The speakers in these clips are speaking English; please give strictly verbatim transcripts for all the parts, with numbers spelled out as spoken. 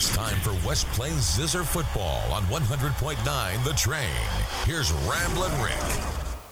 It's time for West Plains Zizzer football on one hundred point nine The Train. Here's Ramblin' Rick.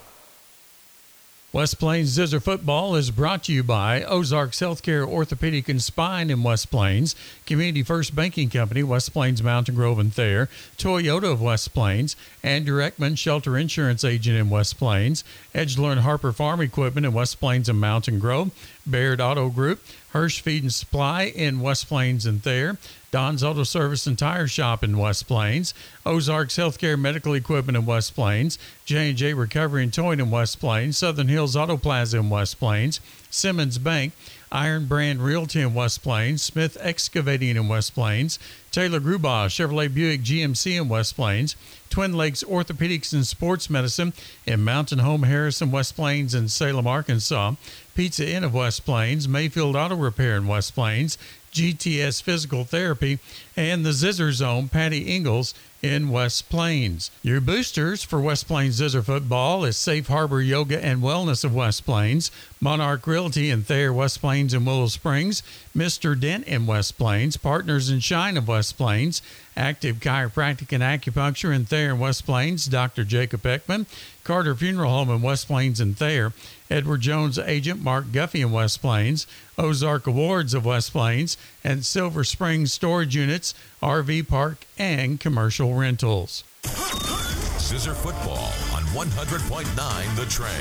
West Plains Zizzer football is brought to you by Ozarks Healthcare Orthopedic and Spine in West Plains, Community First Banking Company, West Plains, Mountain Grove, and Thayer, Toyota of West Plains, Andrew Eckman, Shelter Insurance Agent in West Plains, Edgelord and Harper Farm Equipment in West Plains and Mountain Grove, Baird Auto Group, Hirsch Feed and Supply in West Plains and Thayer, Don's Auto Service and Tire Shop in West Plains, Ozarks Healthcare Medical Equipment in West Plains, J and J Recovery and Towing in West Plains, Southern Hills Auto Plaza in West Plains, Simmons Bank, Iron Brand Realty in West Plains, Smith Excavating in West Plains, Taylor Grubaugh Chevrolet Buick G M C in West Plains, Twin Lakes Orthopedics and Sports Medicine in Mountain Home Harrison, West Plains, and Salem, Arkansas, Pizza Inn of West Plains, Mayfield Auto Repair in West Plains, G T S Physical Therapy, and the Zizzer Zone, Patty Ingalls in West Plains. Your boosters for West Plains Zizzer football is Safe Harbor Yoga and Wellness of West Plains, Monarch Realty in Thayer, West Plains, and Willow Springs, Mister Dent in West Plains, Partners in Shine of West Plains, Active Chiropractic and Acupuncture in Thayer and West Plains, Doctor Jacob Eckman, Carter Funeral Home in West Plains and Thayer, Edward Jones Agent Mark Guffey in West Plains, Ozark Awards of West Plains, and Silver Springs Storage Units, R V Park, and Commercial Rentals. Zizzer football on one hundred point nine The Train.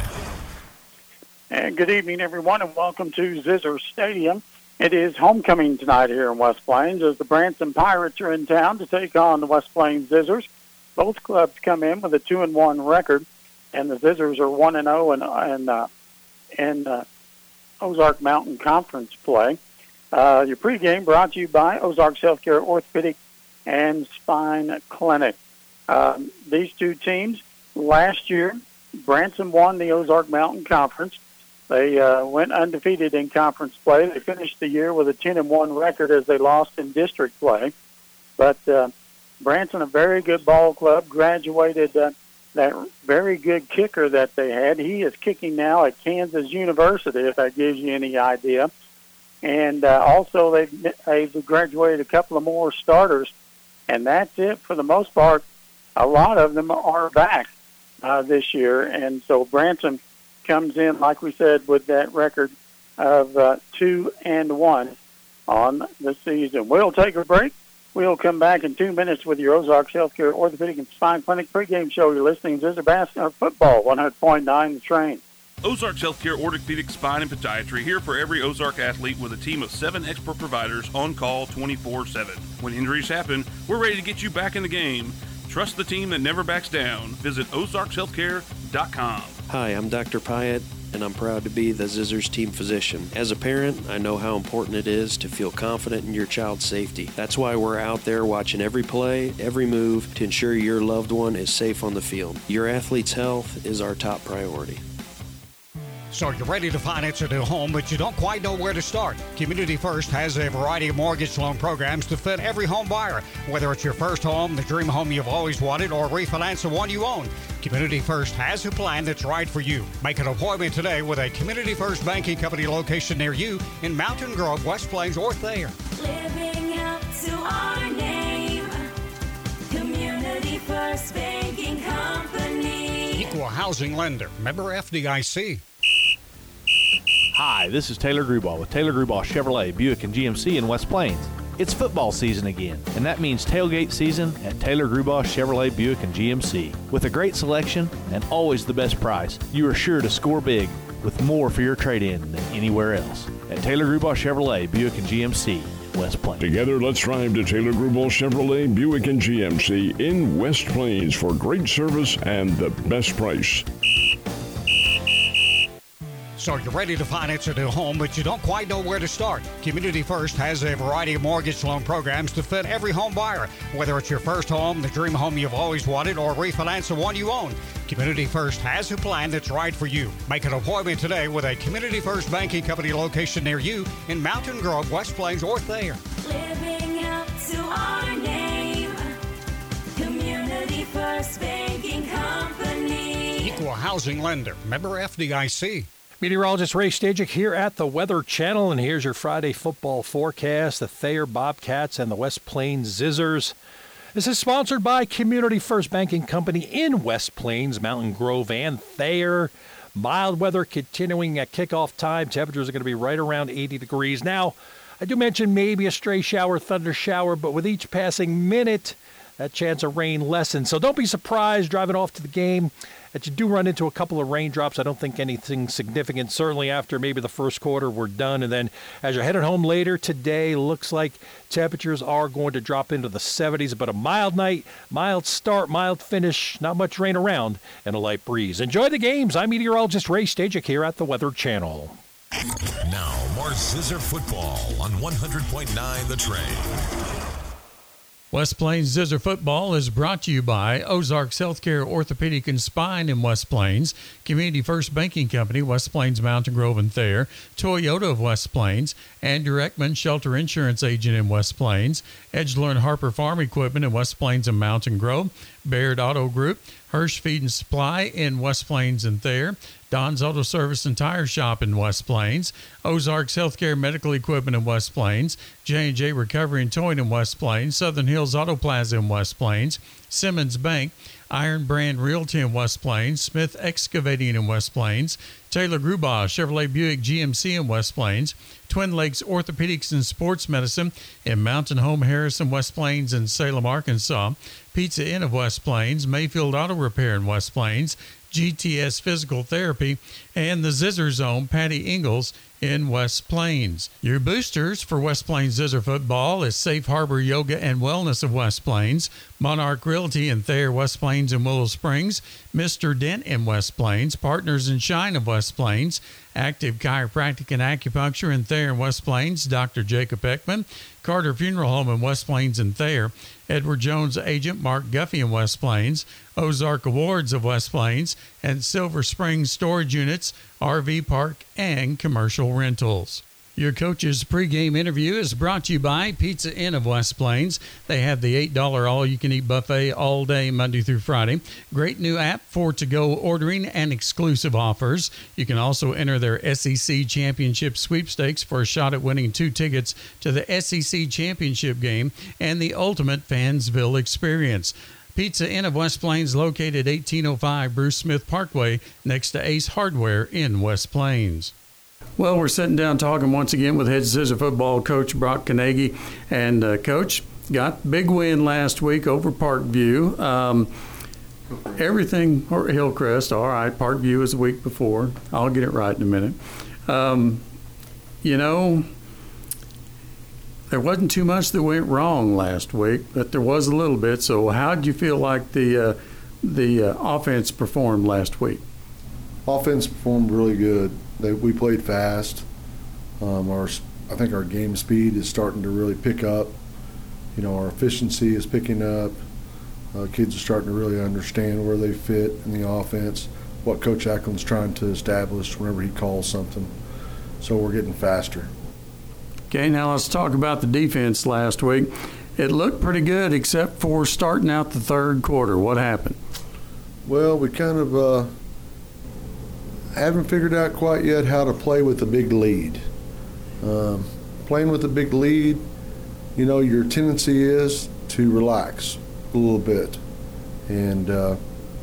And good evening, everyone, and welcome to Zizzer Stadium. It is homecoming tonight here in West Plains as the Branson Pirates are in town to take on the West Plains Zizzers. Both clubs come in with a two and one record, and the Zizzers are one and zero in in uh, in uh, Ozark Mountain Conference play. Uh, your pregame brought to you by Ozarks Healthcare Orthopedic and Spine Clinic. Um, these two teams last year, Branson won the Ozark Mountain Conference. They uh, went undefeated in conference play. They finished the year with a ten and one record as they lost in district play. But uh, Branson, a very good ball club, graduated uh, that very good kicker that they had. He is kicking now at Kansas University, if that gives you any idea. And uh, also they've, they've graduated a couple of more starters. And that's it for the most part. A lot of them are back uh, this year. And so Branson comes in, like we said, with that record of uh, two and one on the season. We'll take a break. We'll come back in two minutes with your Ozarks Healthcare Orthopedic and Spine Clinic pregame show. You're listening to Zizzer Basketball Football, one hundred point nine The Train. Ozarks Healthcare Orthopedic, Spine, and Podiatry here for every Ozark athlete with a team of seven expert providers on call twenty-four seven. When injuries happen, we're ready to get you back in the game. Trust the team that never backs down. Visit ozarks healthcare dot com. Hi, I'm Doctor Pyatt, and I'm proud to be the Zizzers team physician. As a parent, I know how important it is to feel confident in your child's safety. That's why we're out there watching every play, every move to ensure your loved one is safe on the field. Your athlete's health is our top priority. So you're ready to finance a new home, but you don't quite know where to start. Community First has a variety of mortgage loan programs to fit every home buyer. Whether it's your first home, the dream home you've always wanted, or refinance the one you own, Community First has a plan that's right for you. Make an appointment today with a Community First Banking Company location near you in Mountain Grove, West Plains, or Thayer. Living up to our name, Community First Banking Company. Equal housing lender. Member F D I C. Hi, this is Taylor Grubaugh with Taylor Grubaugh Chevrolet, Buick, and G M C in West Plains. It's football season again, and that means tailgate season at Taylor Grubaugh Chevrolet, Buick, and G M C. With a great selection and always the best price, you are sure to score big with more for your trade-in than anywhere else. At Taylor Grubaugh Chevrolet, Buick, and G M C, West Plains. Together, let's drive to Taylor Grubaugh Chevrolet, Buick, and G M C in West Plains for great service and the best price. So you're ready to finance a new home, but you don't quite know where to start. Community First has a variety of mortgage loan programs to fit every home buyer. Whether it's your first home, the dream home you've always wanted, or refinance the one you own, Community First has a plan that's right for you. Make an appointment today with a Community First Banking Company location near you in Mountain Grove, West Plains, or Thayer. Living up to our name, Community First Banking Company. Equal housing lender. Member F D I C. Meteorologist Ray Stajic here at the Weather Channel, and here's your Friday football forecast. The Thayer Bobcats and the West Plains Zizzers. This is sponsored by Community First Banking Company in West Plains, Mountain Grove, and Thayer. Mild weather continuing at kickoff time. Temperatures are going to be right around eighty degrees. Now, I do mention maybe a stray shower, thunder shower, but with each passing minute, that chance of rain lessens. So don't be surprised driving off to the game that you do run into a couple of raindrops. I don't think anything significant, certainly after maybe the first quarter we're done. And then as you're headed home later today, looks like temperatures are going to drop into the seventies, but a mild night, mild start, mild finish, not much rain around, and a light breeze. Enjoy the games. I'm meteorologist Ray Stajic here at the Weather Channel. Now, more Zizzer football on one hundred point nine The Train. West Plains Zizzer Football is brought to you by Ozarks Healthcare Orthopedic and Spine in West Plains, Community First Banking Company, West Plains, Mountain Grove, and Thayer, Toyota of West Plains, Andrew Eckman, Shelter Insurance Agent in West Plains, Edgelord and Harper Farm Equipment in West Plains and Mountain Grove, Baird Auto Group, Hirsch Feed and Supply in West Plains and Thayer, Don's Auto Service and Tire Shop in West Plains, Ozarks Healthcare Medical Equipment in West Plains, J and J Recovery and Towing in West Plains, Southern Hills Auto Plaza in West Plains, Simmons Bank, Iron Brand Realty in West Plains, Smith Excavating in West Plains, Taylor Grubaugh Chevrolet Buick G M C in West Plains, Twin Lakes Orthopedics and Sports Medicine in Mountain Home Harrison, West Plains, and Salem, Arkansas, Pizza Inn of West Plains, Mayfield Auto Repair in West Plains, G T S Physical Therapy, and the Zizzer Zone, Patty Ingalls in West Plains. Your boosters for West Plains Zizzer football is Safe Harbor Yoga and Wellness of West Plains, Monarch Realty in Thayer, West Plains, and Willow Springs, Mister Dent in West Plains, Partners in Shine of West Plains, Active Chiropractic and Acupuncture in Thayer and West Plains, Doctor Jacob Eckman, Carter Funeral Home in West Plains and Thayer, Edward Jones Agent Mark Guffey in West Plains, Ozark Awards of West Plains, and Silver Springs Storage Units, R V Park, and Commercial Rentals. Your coach's pregame interview is brought to you by Pizza Inn of West Plains. They have the eight dollars all-you-can-eat buffet all day, Monday through Friday. Great new app for to-go ordering and exclusive offers. You can also enter their S E C Championship sweepstakes for a shot at winning two tickets to the S E C Championship game and the ultimate Fansville experience. Pizza Inn of West Plains, located eighteen oh five Bruce Smith Parkway, next to Ace Hardware in West Plains. Well, we're sitting down talking once again with head Zizzer football coach Brock Carnegie. And, uh, Coach, got big win last week over Parkview. Um, everything, or Hillcrest, all right, Parkview was the week before. I'll get it right in a minute. Um, you know, there wasn't too much that went wrong last week, but there was a little bit. So how did you feel like the, uh, the uh, offense performed last week? Offense performed really good. They, we played fast. Um, our, I think our game speed is starting to really pick up. You know, our efficiency is picking up. Uh, kids are starting to really understand where they fit in the offense, what Coach Ackland's trying to establish whenever he calls something. So we're getting faster. Okay, now let's talk about the defense last week. It looked pretty good except for starting out the third quarter. What happened? Well, we kind of uh, – haven't figured out quite yet how to play with a big lead. Um, playing with a big lead, you know, your tendency is to relax a little bit. And uh,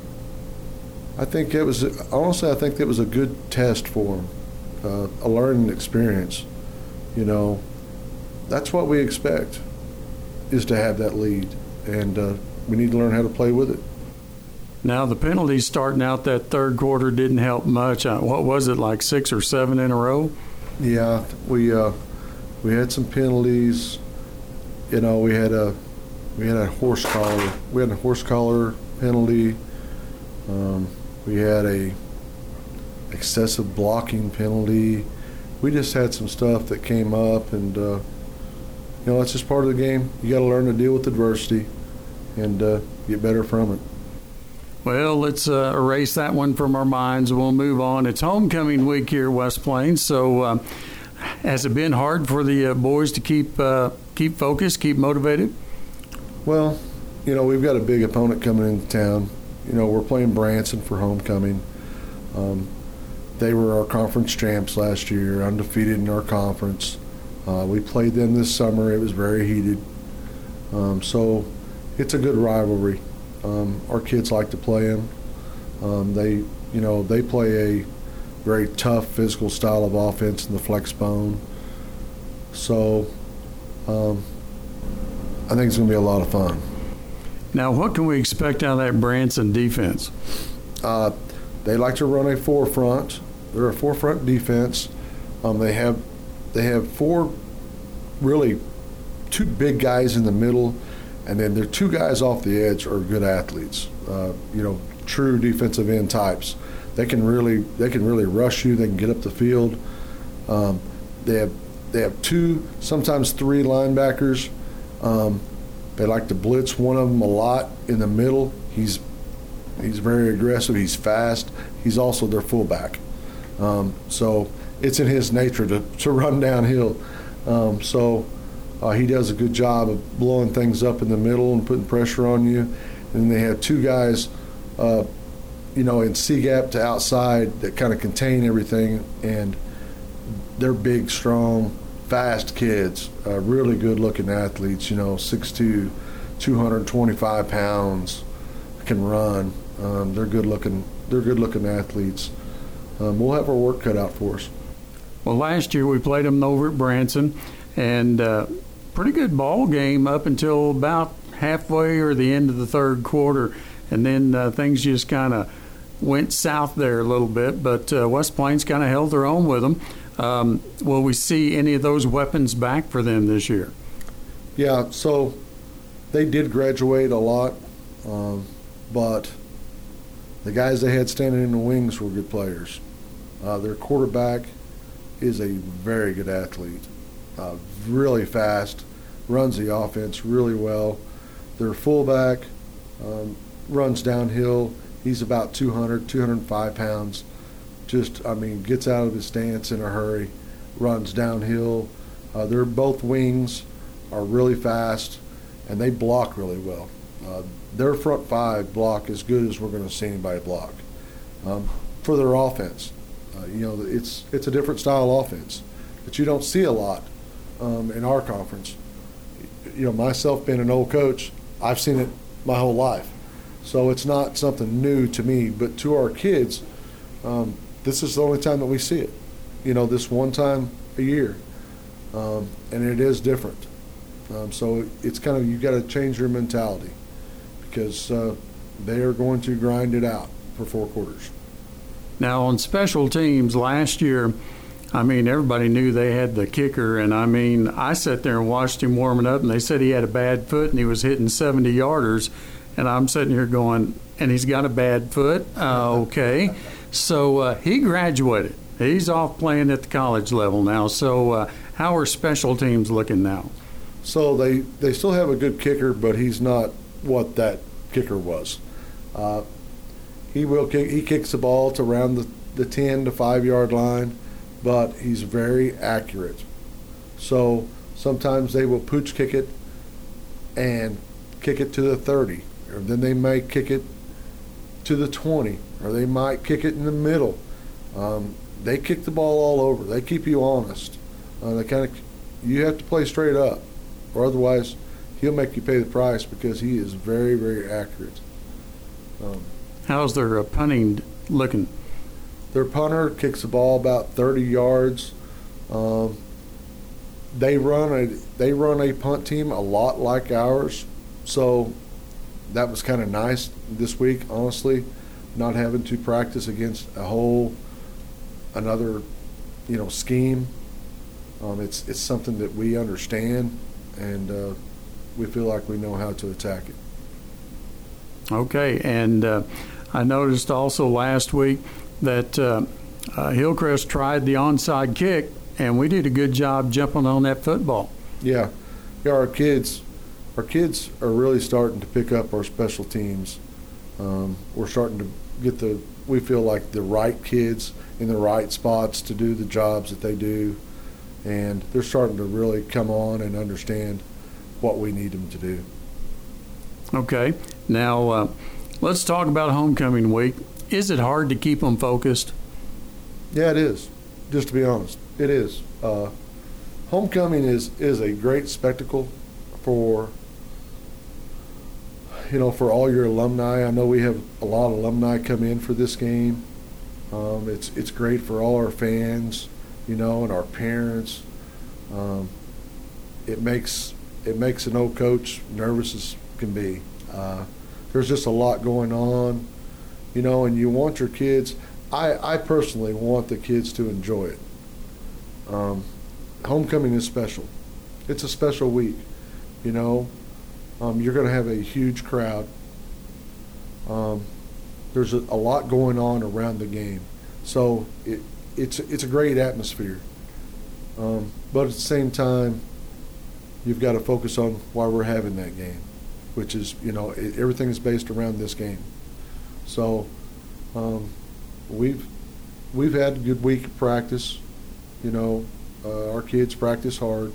I think it was, honestly, I think that was a good test for them, uh, a learning experience. You know, that's what we expect, is to have that lead. And uh, we need to learn how to play with it. Now, the penalties starting out that third quarter didn't help much. Uh, what was it, like six or seven in a row? Yeah, we uh, we had some penalties. You know, we had a we had a horse collar. We had a horse collar penalty. Um, we had a excessive blocking penalty. We just had some stuff that came up, and uh, you know, that's just part of the game. You got to learn to deal with adversity and uh, get better from it. Well, let's uh, erase that one from our minds. We'll move on. It's homecoming week here at West Plains. So uh, has it been hard for the uh, boys to keep uh, keep focused, keep motivated? Well, you know, we've got a big opponent coming into town. You know, we're playing Branson for homecoming. Um, they were our conference champs last year, undefeated in our conference. Uh, we played them this summer. It was very heated. Um, so it's a good rivalry. Um, our kids like to play them. Um, they, you know, they play a very tough physical style of offense in the flex bone. So um, I think it's going to be a lot of fun. Now, what can we expect out of that Branson defense? Uh, they like to run a forefront. They're a forefront defense. Um, they have they have four really two big guys in the middle, and then their two guys off the edge are good athletes. Uh, you know, true defensive end types. They can really they can really rush you. They can get up the field. Um, they have they have two, sometimes three linebackers. Um, they like to blitz one of them a lot in the middle. He's he's very aggressive. He's fast. He's also their fullback. Um, so it's in his nature to, to run downhill. Um, so uh, he does a good job of blowing things up in the middle and putting pressure on you. And then they have two guys, uh, you know, in C-gap to outside that kind of contain everything. And they're big, strong, fast kids, uh, really good-looking athletes, you know, six two, two hundred twenty-five pounds, can run. Um, they're good-looking They're good-looking athletes. Um, we'll have our work cut out for us. Well, last year we played them over at Branson, and uh, pretty good ball game up until about halfway or the end of the third quarter, and then uh, things just kind of went south there a little bit, but uh, West Plains kind of held their own with them. Um, will we see any of those weapons back for them this year? Yeah, so they did graduate a lot, um, but the guys they had standing in the wings were good players. Uh, their quarterback is a very good athlete, uh, really fast, runs the offense really well. Their fullback um, runs downhill. He's about two hundred, two hundred five pounds. Just, I mean, gets out of his stance in a hurry, runs downhill. Uh, they're both wings are really fast, and they block really well. Uh, their front five block as good as we're going to see anybody block um, for their offense. Uh, you know, it's it's a different style offense that you don't see a lot um, in our conference. You know, myself being an old coach, I've seen it my whole life. So it's not something new to me, but to our kids, um, this is the only time that we see it. You know, this one time a year, um, and it is different. Um, so it's kind of, you got to change your mentality because uh, they are going to grind it out for four quarters. Now, on special teams last year, I mean, everybody knew they had the kicker, and I mean, I sat there and watched him warming up, and they said he had a bad foot and he was hitting seventy-yarders, and I'm sitting here going, and he's got a bad foot? Uh, okay. So uh, he graduated. He's off playing at the college level now. So uh, how are special teams looking now? So they, they still have a good kicker, but he's not what that kicker was. Uh, he will kick, he kicks the ball to around the, the ten to five yard line, but he's very accurate. So sometimes they will pooch kick it and kick it to the thirty, or then they may kick it to the twenty, or they might kick it in the middle. Um, they kick the ball all over. They keep you honest. Uh, they kind of, you have to play straight up, or otherwise he'll make you pay the price because he is very, very accurate. Um, How's their uh, punting looking? Their punter kicks the ball about thirty yards. Um, they run a they run a punt team a lot like ours, so that was kind of nice this week. Honestly, not having to practice against a whole another you know scheme. Um, it's it's something that we understand, and uh, we feel like we know how to attack it. Okay, and uh, I noticed also last week that uh, uh, Hillcrest tried the onside kick, and we did a good job jumping on that football. Yeah, yeah. Our kids, our kids are really starting to pick up our special teams. Um, we're starting to get the, we feel like the right kids in the right spots to do the jobs that they do, and they're starting to really come on and understand what we need them to do. Okay, now uh, let's talk about homecoming week. Is it hard to keep them focused? Yeah, it is. Just to be honest, it is. Uh, homecoming is is a great spectacle for you know for all your alumni. I know we have a lot of alumni come in for this game. Um, it's it's great for all our fans, you know, and our parents. Um, it makes it makes an old coach nervous as can be. Uh, there's just a lot going on, you know, and you want your kids. I, I personally want the kids to enjoy it. Um, homecoming is special. It's a special week, you know. Um, you're going to have a huge crowd. Um, there's a, a lot going on around the game, so it it's it's a great atmosphere. Um, but at the same time, you've got to focus on why we're having that game, which is, you know, it, everything is based around this game. So. Um, We've we've had a good week of practice. You know, uh, our kids practice hard.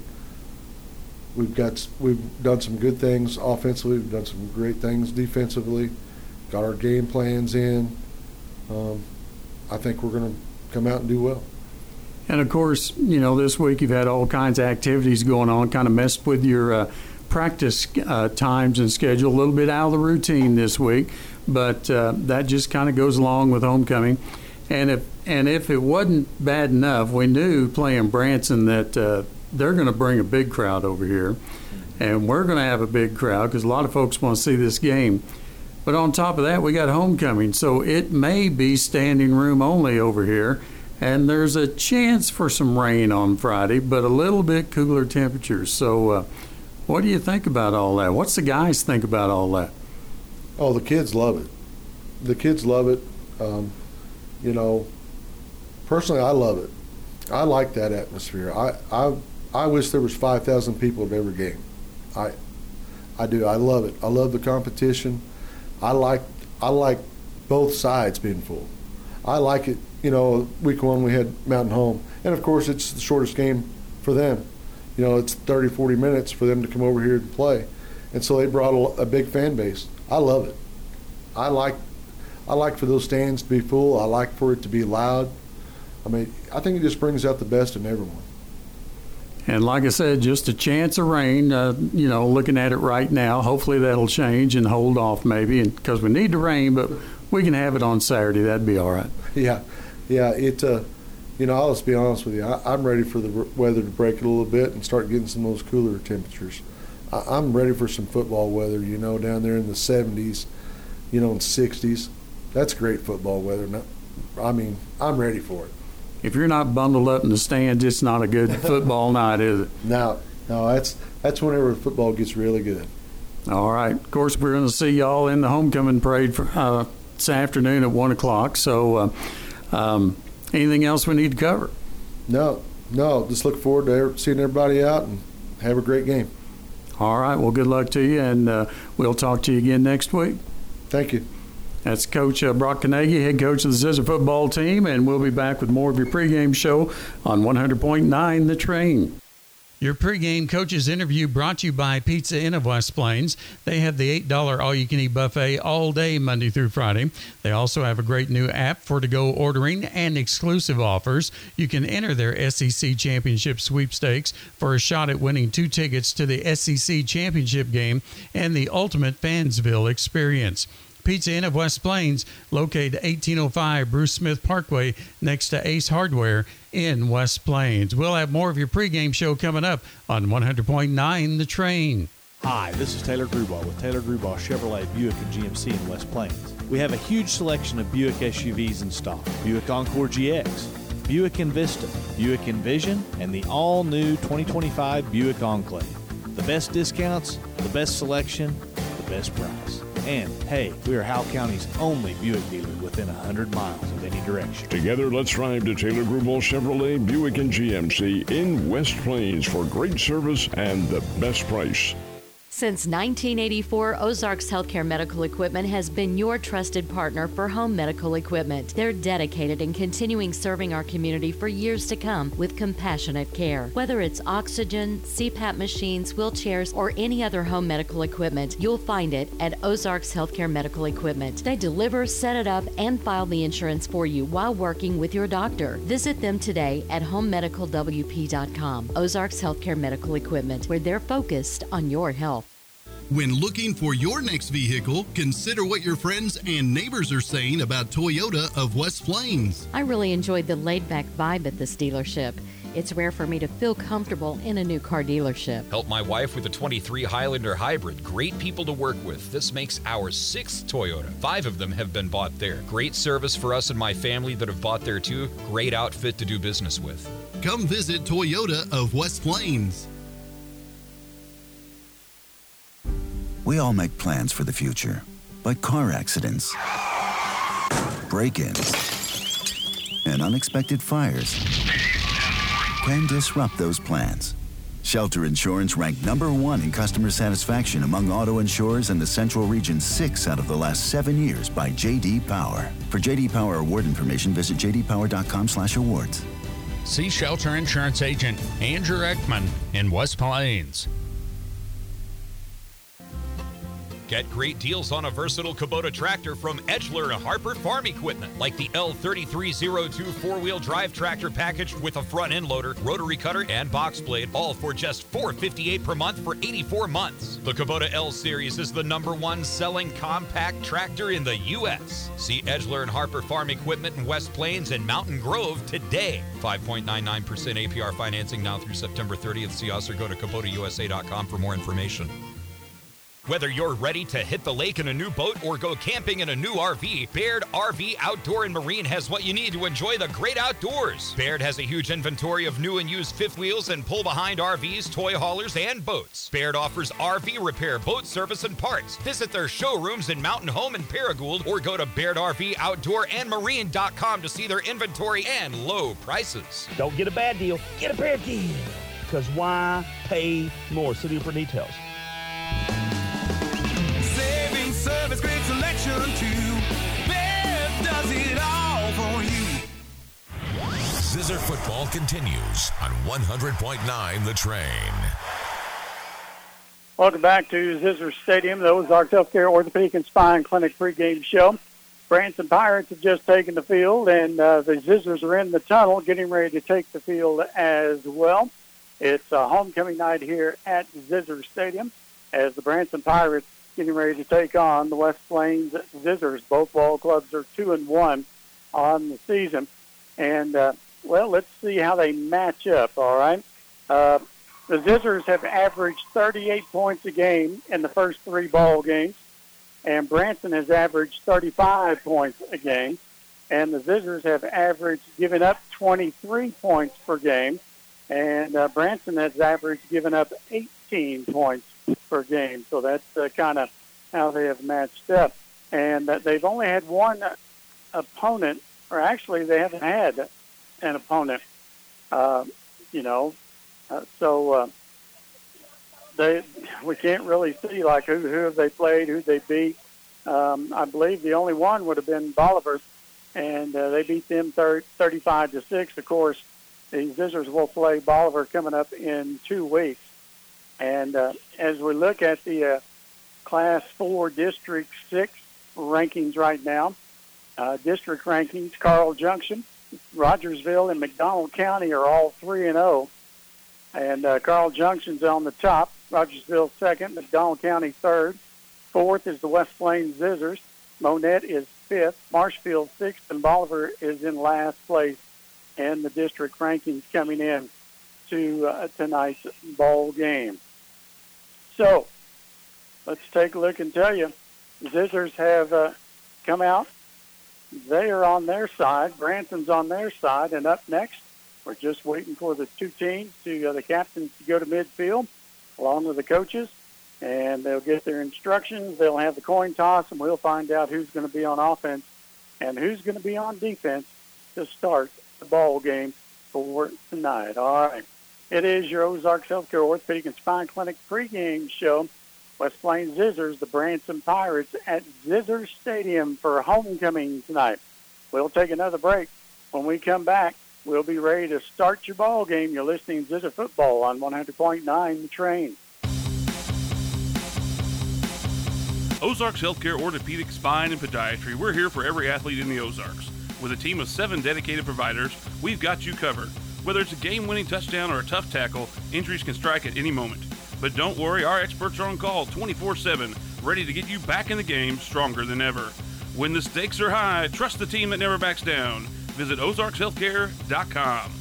We've got we've done some good things offensively. We've done some great things defensively. Got our game plans in. Um, I think we're going to come out and do well. And of course, you know, this week you've had all kinds of activities going on, kind of messed with your uh, practice uh, times and schedule, a little bit out of the routine this week. But uh, that just kind of goes along with homecoming. And if and if it wasn't bad enough, we knew playing Branson that uh, they're going to bring a big crowd over here. And we're going to have a big crowd because a lot of folks want to see this game. But on top of that, we got homecoming. So it may be standing room only over here. And there's a chance for some rain on Friday, but a little bit cooler temperatures. So uh, what do you think about all that? What's the guys think about all that? Oh, the kids love it. The kids love it. Um, you know, personally, I love it. I like that atmosphere. I I, I wish there was five thousand people at every game. I I do. I love it. I love the competition. I like I like both sides being full. I like it. You know, week one we had Mountain Home, and of course it's the shortest game for them. You know, it's thirty, forty minutes for them to come over here and play, and so they brought a, a big fan base. I love it. I like I like for those stands to be full. I like for it to be loud. I mean, I think it just brings out the best in everyone. And like I said, just a chance of rain, uh, you know, looking at it right now. Hopefully that'll change and hold off maybe because we need the rain, but we can have it on Saturday. That'd be all right. Yeah, yeah. It, uh, you know, I'll just be honest with you. I, I'm ready for the weather to break it a little bit and start getting some of those cooler temperatures. I'm ready for some football weather, you know, down there in the seventies, you know, and sixties. That's great football weather. I mean, I'm ready for it. If you're not bundled up in the stands, it's not a good football night, is it? No, no, that's that's whenever football gets really good. All right. Of course, we're going to see y'all in the homecoming parade for, uh, this afternoon at one o'clock. So uh, um, anything else we need to cover? No, no. Just look forward to seeing everybody out and have a great game. All right. Well, good luck to you, and uh, we'll talk to you again next week. Thank you. That's Coach uh, Brock Carnegie, head coach of the Zizzer football team, and we'll be back with more of your pregame show on one hundred point nine The Train. Your pregame coaches interview brought to you by Pizza Inn of West Plains. They have the eight dollars all-you-can-eat buffet all day, Monday through Friday. They also have a great new app for to-go ordering and exclusive offers. You can enter their S E C Championship sweepstakes for a shot at winning two tickets to the S E C Championship game and the ultimate Fansville experience. Pizza Inn of West Plains, located eighteen oh five Bruce Smith Parkway next to Ace Hardware in West Plains. We'll have more of your pregame show coming up on one hundred point nine The Train. Hi, this is Taylor Grubaugh with Taylor Grubaugh Chevrolet, Buick, and G M C in West Plains. We have a huge selection of Buick S U Vs in stock. Buick Encore G X, Buick Envista, Buick Envision, and the all-new twenty twenty-five Buick Enclave. The best discounts, the best selection, the best price. And, hey, we are Howell County's only Buick dealer within one hundred miles of any direction. Together, let's drive to Taylor Grubaugh Chevrolet, Buick, and G M C in West Plains for great service and the best price. Since nineteen eighty-four, Ozarks Healthcare Medical Equipment has been your trusted partner for home medical equipment. They're dedicated in continuing serving our community for years to come with compassionate care. Whether it's oxygen, C PAP machines, wheelchairs, or any other home medical equipment, you'll find it at Ozarks Healthcare Medical Equipment. They deliver, set it up, and file the insurance for you while working with your doctor. Visit them today at home medical w p dot com. Ozarks Healthcare Medical Equipment, where they're focused on your health. When looking for your next vehicle, consider what your friends and neighbors are saying about Toyota of West Plains. I really enjoyed the laid-back vibe at this dealership. It's rare for me to feel comfortable in a new car dealership. Help my wife with a twenty-three Highlander Hybrid. Great people to work with. This makes our sixth Toyota. Five of them have been bought there. Great service for us and my family that have bought there too. Great outfit to do business with. Come visit Toyota of West Plains. We all make plans for the future, but car accidents, break-ins, and unexpected fires can disrupt those plans. Shelter Insurance ranked number one in customer satisfaction among auto insurers in the Central Region six out of the last seven years by J D Power. For J D Power award information, visit j d power dot com slash awards. See Shelter Insurance agent Andrew Ekman in West Plains. Get great deals on a versatile Kubota tractor from Edgeler and Harper Farm Equipment, like the L thirty-three oh two four-wheel drive tractor package with a front end loader, rotary cutter, and box blade, all for just four hundred fifty-eight dollars per month for eighty-four months. The Kubota L Series is the number one selling compact tractor in the U S See Edgeler and Harper Farm Equipment in West Plains and Mountain Grove today. five point nine nine percent A P R financing now through September thirtieth. See us or go to Kubota U S A dot com for more information. Whether you're ready to hit the lake in a new boat or go camping in a new R V, Baird R V Outdoor and Marine has what you need to enjoy the great outdoors. Baird has a huge inventory of new and used fifth wheels and pull-behind R Vs, toy haulers, and boats. Baird offers R V repair, boat service, and parts. Visit their showrooms in Mountain Home and Paragould or go to Baird R V Outdoor and Marine dot com to see their inventory and low prices. Don't get a bad deal, get a fair deal. Because why pay more? City for details. Saving service, great selection too. Bear does it all for you. Zizzer football continues on one hundred point nine The Train. Welcome back to Zizzer Stadium, the Ozarks Healthcare Orthopedic and Spine Clinic pregame show. Branson Pirates have just taken the field, and uh, the Zizzers are in the tunnel getting ready to take the field as well. It's a homecoming night here at Zizzer Stadium as the Branson Pirates getting ready to take on the West Plains Zizzers. Both ball clubs are two and one on the season. And, uh, well, let's see how they match up, all right? Uh, the Zizzers have averaged thirty-eight points a game in the first three ball games, and Branson has averaged thirty-five points a game. And the Zizzers have averaged giving up twenty-three points per game, and uh, Branson has averaged giving up eighteen points per game. So that's uh, kind of how they have matched up. And uh, they've only had one opponent, or actually they haven't had an opponent, uh, you know. Uh, so uh, they we can't really see, like, who, who have they played, who they beat. Um, I believe the only one would have been Bolivar, and uh, they beat them thirty-five to six. Of course, the Zizzers will play Bolivar coming up in two weeks. And uh, as we look at the uh, Class four District six rankings right now, uh, district rankings, Carl Junction, Rogersville, and McDonald County are all three and oh. And uh, Carl Junction's on the top, Rogersville second, McDonald County third. Fourth is the West Plains Zizzers. Monette is fifth, Marshfield sixth, and Bolivar is in last place in the district rankings coming in to uh, tonight's ball game. So let's take a look and tell you, the Zizzers have uh, come out. They are on their side. Branson's on their side. And up next, we're just waiting for the two teams, to uh, the captains to go to midfield along with the coaches. And they'll get their instructions. They'll have the coin toss, and we'll find out who's going to be on offense and who's going to be on defense to start the ball game for tonight. All right. It is your Ozarks Healthcare Orthopedic and Spine Clinic pregame show West Plains Zizzers, the Branson Pirates at Zizzers Stadium for homecoming tonight. We'll take another break. When we come back, we'll be ready to start your ball game. You're listening to Zizzer Football on one hundred point nine The Train. Ozarks Healthcare Orthopedic Spine and Podiatry. We're here for every athlete in the Ozarks. With a team of seven dedicated providers, we've got you covered. Whether it's a game-winning touchdown or a tough tackle, injuries can strike at any moment. But don't worry, our experts are on call twenty-four seven, ready to get you back in the game stronger than ever. When the stakes are high, trust the team that never backs down. Visit ozarks healthcare dot com.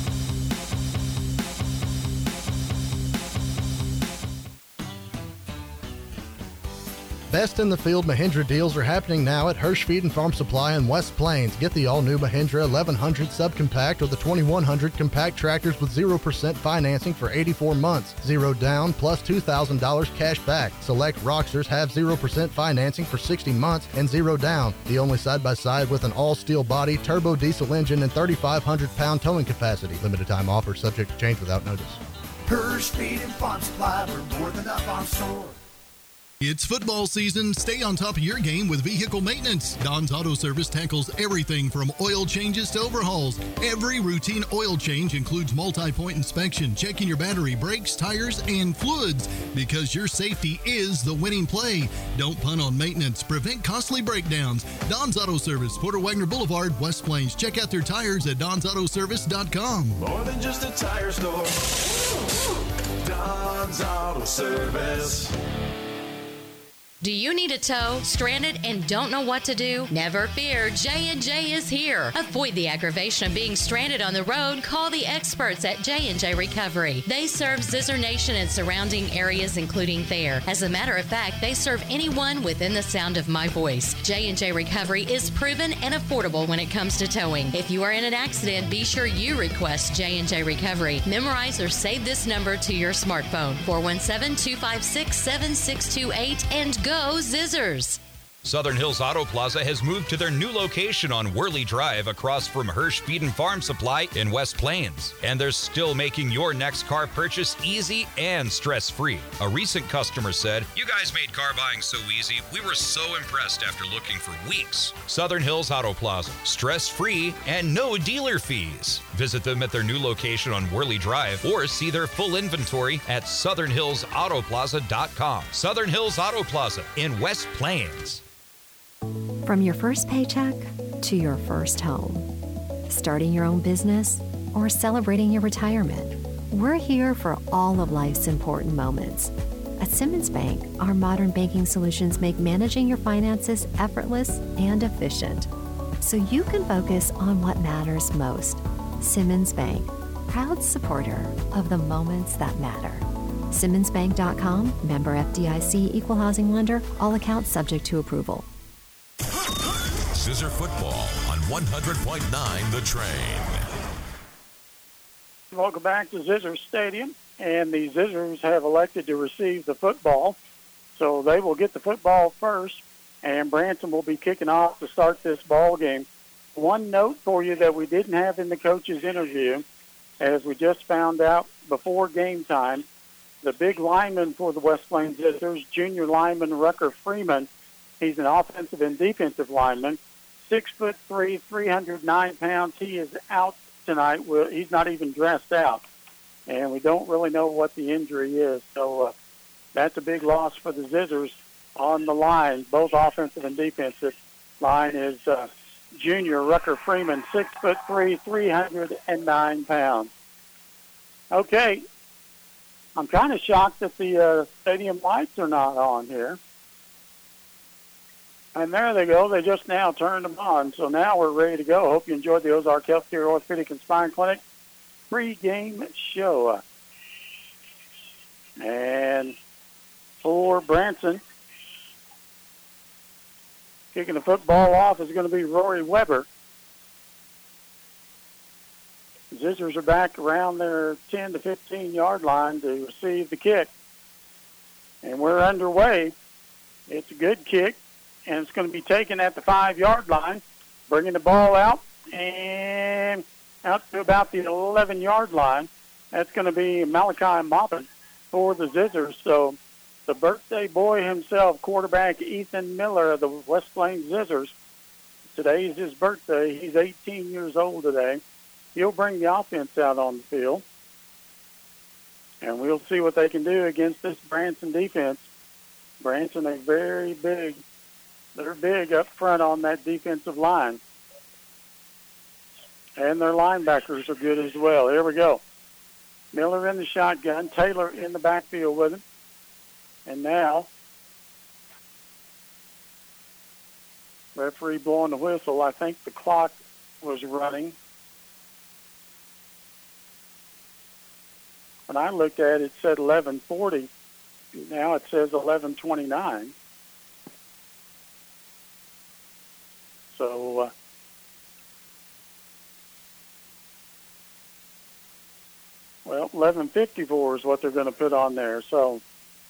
Best in the field Mahindra deals are happening now at Hirsch Feed and Farm Supply in West Plains. Get the all-new Mahindra eleven hundred Subcompact or the twenty-one hundred Compact tractors with zero percent financing for eighty-four months. Zero down plus two thousand dollars cash back. Select Rocksters have zero percent financing for sixty months and zero down. The only side-by-side with an all-steel body, turbo diesel engine, and thirty-five hundred pound towing capacity. Limited time offer subject to change without notice. Hirsch Feed and Farm Supply, we're more than up on store. It's football season. Stay on top of your game with vehicle maintenance. Don's Auto Service tackles everything from oil changes to overhauls. Every routine oil change includes multi-point inspection, checking your battery, brakes, tires, and fluids, because your safety is the winning play. Don't punt on maintenance. Prevent costly breakdowns. Don's Auto Service, Porter Wagner Boulevard, West Plains. Check out their tires at dons auto service dot com. More than just a tire store. Don's Auto Service. Do you need a tow, stranded, and don't know what to do? Never fear, J and J is here. Avoid the aggravation of being stranded on the road. Call the experts at J and J Recovery. They serve Zizzer Nation and surrounding areas, including Thayer. As a matter of fact, they serve anyone within the sound of my voice. J and J Recovery is proven and affordable when it comes to towing. If you are in an accident, be sure you request J and J Recovery. Memorize or save this number to your smartphone, four one seven, two five six, seven six two eight, and go Zizzers. Southern Hills Auto Plaza has moved to their new location on Worley Drive across from Hirsch Feed and Farm Supply in West Plains. And they're still making your next car purchase easy and stress-free. A recent customer said, "You guys made car buying so easy. We were so impressed after looking for weeks." Southern Hills Auto Plaza, stress-free and no dealer fees. Visit them at their new location on Worley Drive or see their full inventory at southern hills auto plaza dot com. Southern Hills Auto Plaza in West Plains. From your first paycheck to your first home, starting your own business, or celebrating your retirement, we're here for all of life's important moments. At Simmons Bank, our modern banking solutions make managing your finances effortless and efficient, so you can focus on what matters most. Simmons Bank, proud supporter of the moments that matter. simmons bank dot com, member F D I C, equal housing lender, all accounts subject to approval. Zizzer Football on one hundred point nine The Train. Welcome back to Zizzer Stadium, and the Zizzers have elected to receive the football, so they will get the football first, and Branson will be kicking off to start this ball game. One note for you that we didn't have in the coach's interview, as we just found out before game time, the big lineman for the West Plains Zizzers, junior lineman Rucker Freeman, he's an offensive and defensive lineman, six foot three, three hundred nine pounds. He is out tonight. He's not even dressed out, and we don't really know what the injury is. So uh, that's a big loss for the Zizzers on the line. Both offensive and defensive line is uh, junior Rucker Freeman, six foot three, three hundred nine pounds. Okay, I'm kind of shocked that the uh, stadium lights are not on here. And there they go. They just now turned them on. So now we're ready to go. Hope you enjoyed the Ozark Healthcare Orthopedic and Spine Clinic pre-game show. And for Branson, kicking the football off is going to be Rory Weber. Zizzers are back around their ten to fifteen yard line to receive the kick. And we're underway. It's a good kick, and it's going to be taken at the five yard line, bringing the ball out and out to about the eleven yard line. That's going to be Malachi Moppin for the Zizzers. So the birthday boy himself, quarterback Ethan Miller of the West Plains Zizzers. Today's his birthday. He's eighteen years old today. He'll bring the offense out on the field. And we'll see what they can do against this Branson defense. Branson is very big. They're big up front on that defensive line. And their linebackers are good as well. Here we go. Miller in the shotgun. Taylor in the backfield with him. And now, referee blowing the whistle. I think the clock was running. When I looked at it, it said eleven forty. Now it says eleven twenty-nine. So, uh, well, eleven fifty-four is what they're going to put on there. So,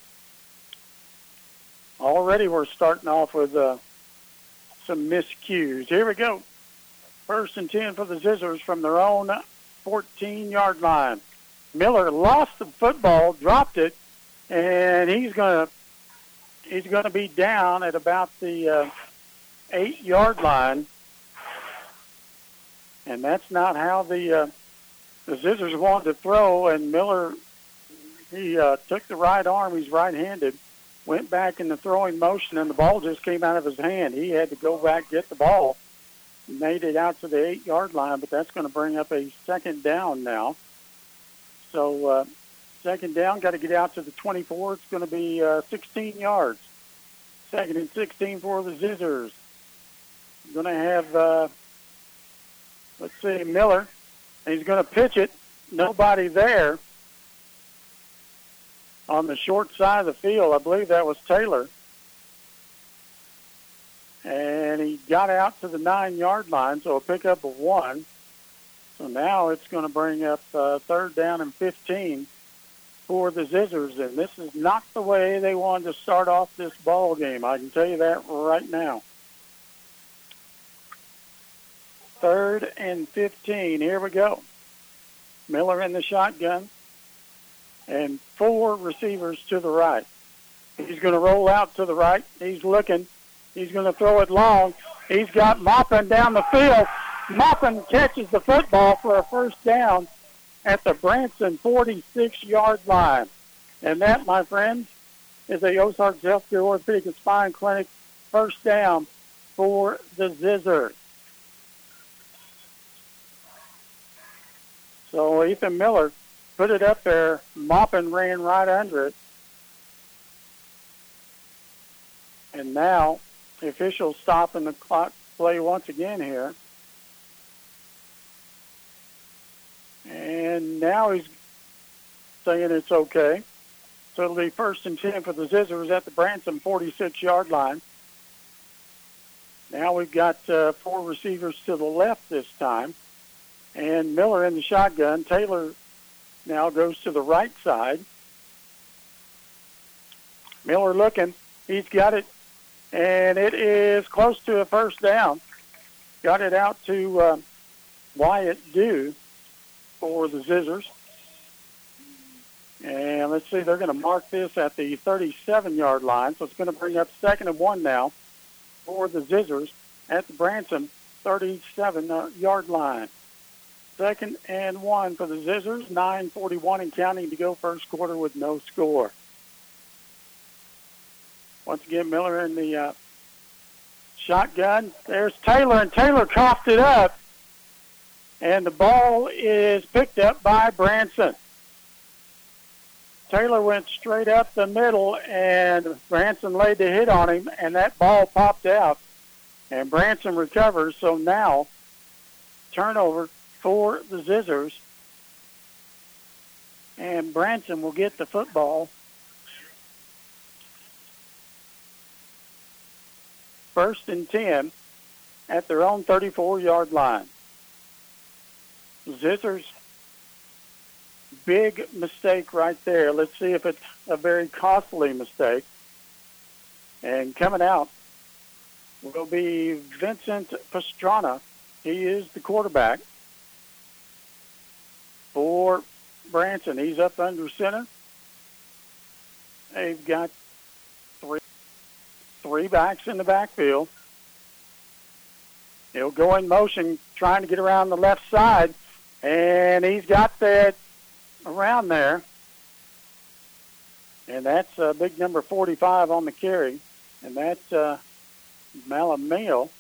already we're starting off with uh, some miscues. Here we go. First and ten for the Zizzers from their own fourteen-yard line. Miller lost the football, dropped it, and he's going to he's going to be down at about the uh, eight-yard line. And that's not how the uh, the Zizzers wanted to throw. And Miller, he uh, took the right arm. He's right-handed. Went back in the throwing motion, and the ball just came out of his hand. He had to go back, get the ball, made it out to the eight-yard line, but that's going to bring up a second down now. So uh, second down, got to get out to the twenty-four. It's going to be uh, sixteen yards. Second and sixteen for the Zizzers. Going to have, uh, let's see, Miller. He's going to pitch it. Nobody there. On the short side of the field, I believe that was Taylor. And he got out to the nine-yard line, so a pickup of one. So now it's going to bring up uh, third down and fifteen for the Zizzers. And this is not the way they wanted to start off this ball game. I can tell you that right now. Third and fifteen. Here we go. Miller in the shotgun. And four receivers to the right. He's going to roll out to the right. He's looking. He's going to throw it long. He's got Maupin down the field. Maupin catches the football for a first down at the Branson forty-six-yard line. And that, my friends, is a Ozarks Healthcare Orthopedic and Spine Clinic first down for the Zizzers. So Ethan Miller put it up there. Maupin ran right under it. And now the officials stopping the clock play once again here. And now he's saying it's okay. So it'll be first and ten for the Zizzers at the Branson forty-six-yard line. Now we've got uh, four receivers to the left this time. And Miller in the shotgun. Taylor now goes to the right side. Miller looking. He's got it. And it is close to a first down. Got it out to uh, Wyatt Dew for the Zizzers. And let's see, they're going to mark this at the thirty-seven-yard line. So it's going to bring up second and one now for the Zizzers at the Branson thirty-seven-yard line. Second and one for the Zizzers, nine forty-one and counting to go first quarter with no score. Once again, Miller in the uh, shotgun. There's Taylor, and Taylor coughed it up. And the ball is picked up by Branson. Taylor went straight up the middle, and Branson laid the hit on him, and that ball popped out. And Branson recovers, so now turnover for the Zizzers. And Branson will get the football. First and ten at their own thirty-four-yard line. Zizzers, big mistake right there. Let's see if it's a very costly mistake. And coming out will be Vincent Pastrana. He is the quarterback for Branson. He's up under center. They've got three backs in the backfield. He'll go in motion, trying to get around the left side, and he's got that around there. And that's uh, big number forty-five on the carry, and that's uh, Malameo.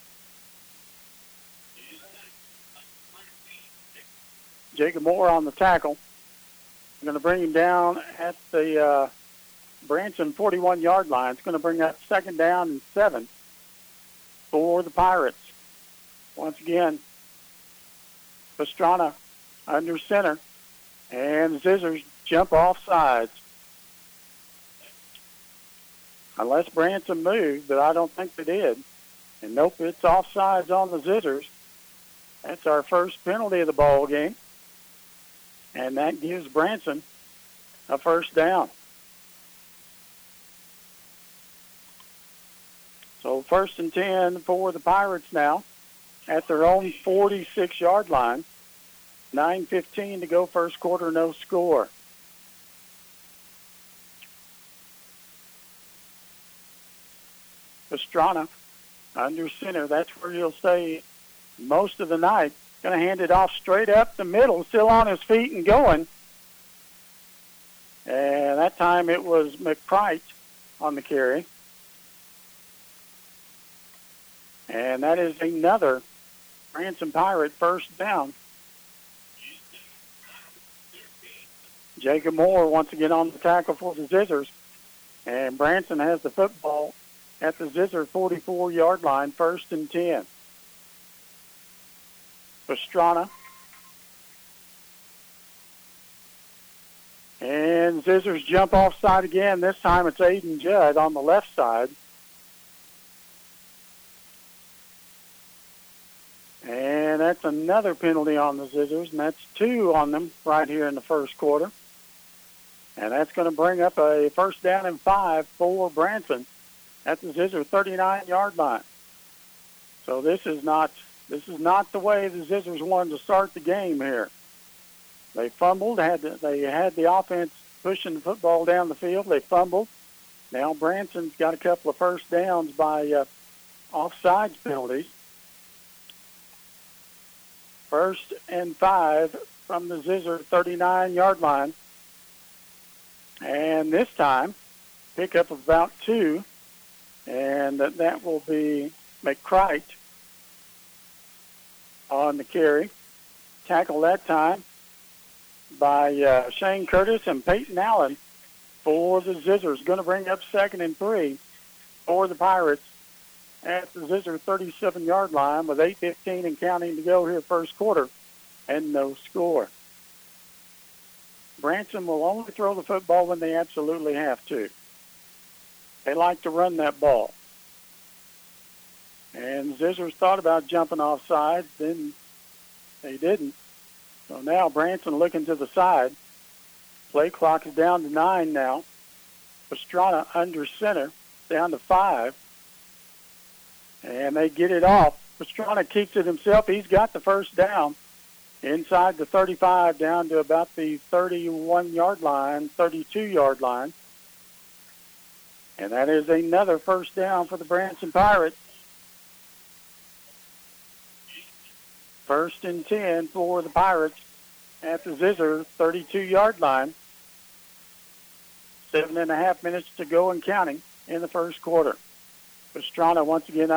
Jacob Moore on the tackle. I'm going to bring him down at the uh, Branson forty-one-yard line. It's going to bring up second down and seven for the Pirates. Once again, Pastrana under center, and the Scissors jump off sides. Unless Branson moved, but I don't think they did. And nope, it's offsides on the Scissors. That's our first penalty of the ball game. And that gives Branson a first down. So first and ten for the Pirates now at their own forty-six-yard line. nine fifteen to go, first quarter, no score. Pastrana under center. That's where he'll stay most of the night. Going to hand it off straight up the middle, still on his feet and going. And that time it was McPrite on the carry. And that is another Branson Pirate first down. Jacob Moore once again on the tackle for the Scissors. And Branson has the football at the Scissor forty-four-yard line, first and ten. Pastrana. And Scissors jump offside again. This time it's Aiden Judd on the left side. And that's another penalty on the Scissors, and that's two on them right here in the first quarter. And that's going to bring up a first down and five for Branson at the Scissor thirty-nine-yard line. So this is not this is not the way the Scissors wanted to start the game here. They fumbled, had to, they had the offense pushing the football down the field. They fumbled. Now Branson's got a couple of first downs by uh, offsides penalties. First and five from the Scissor thirty-nine-yard line. And this time, pickup of about two. And that, that will be McCrite on the carry. Tackle that time by uh, Shane Curtis and Peyton Allen for the Scissors. Going to bring up second and three for the Pirates at the Scissor thirty-seven-yard line with eight fifteen and counting to go here first quarter and no score. Branson will only throw the football when they absolutely have to. They like to run that ball. And Scissors thought about jumping offside, then they didn't. So now Branson looking to the side. Play clock is down to nine now. Pastrana under center, down to five. And they get it off. Pastrana keeps it himself. He's got the first down inside the thirty-five down to about the thirty-one-yard line, thirty-two-yard line. And that is another first down for the Branson Pirates. First and ten for the Pirates at the Scissor thirty-two-yard line. Seven and a half minutes to go and counting in the first quarter. Pastrana once again